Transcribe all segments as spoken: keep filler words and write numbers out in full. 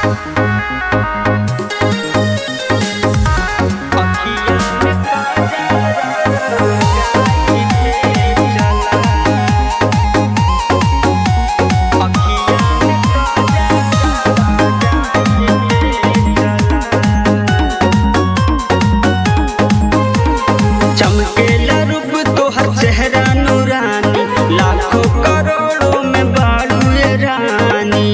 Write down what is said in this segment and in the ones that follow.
चमकेला रूप तोहर चेहरा नूरानी, लाखों करोड़ों में बाड़ू ये रानी।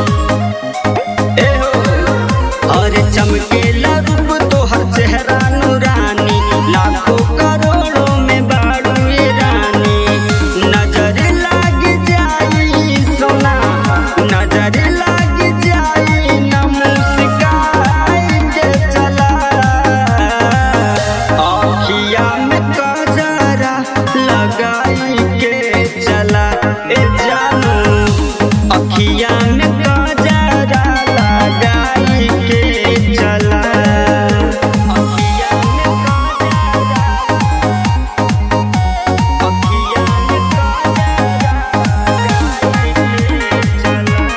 ए हो और चमकेला रूप तोहर चेहरा नूरानी, लाखों करोड़ों में बाड़ू ये रानी। नजर लाग जाई सोना, नजर लाग जाई न मुस्काई के चला। आँखिया में काजरा लगाई के चला ए जानू, अखिया में काजरा लगाई के चला। अखिया में काजरा, अखिया में काजरा लगाई के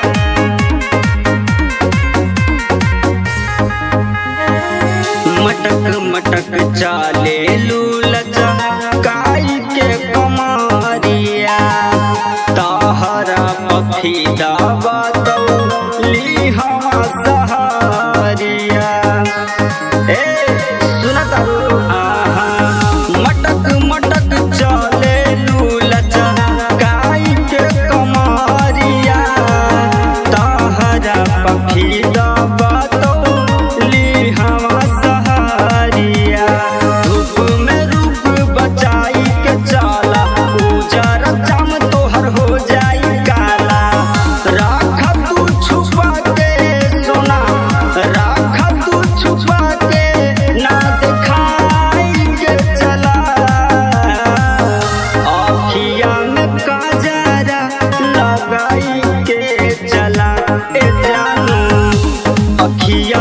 चला। मटक मटक चाले लूलचा काई के कमारिया, ताहरा पखी दावा तो ली हवा सहारिया। ए सुना तारू आहा, मटक मटक चाले लूलचा काई के कमारिया, ताहरा पखी दावा तो ली हवा सहारिया। धूप में रूप बचाई के चाला, उजर चाम तोहर हो जाई काला। राख तू छुपा के सोना, राख तू छुपा के ना दिखाई के चला। आँखिया में काजरा लगाई के चला ए जानू, अखिया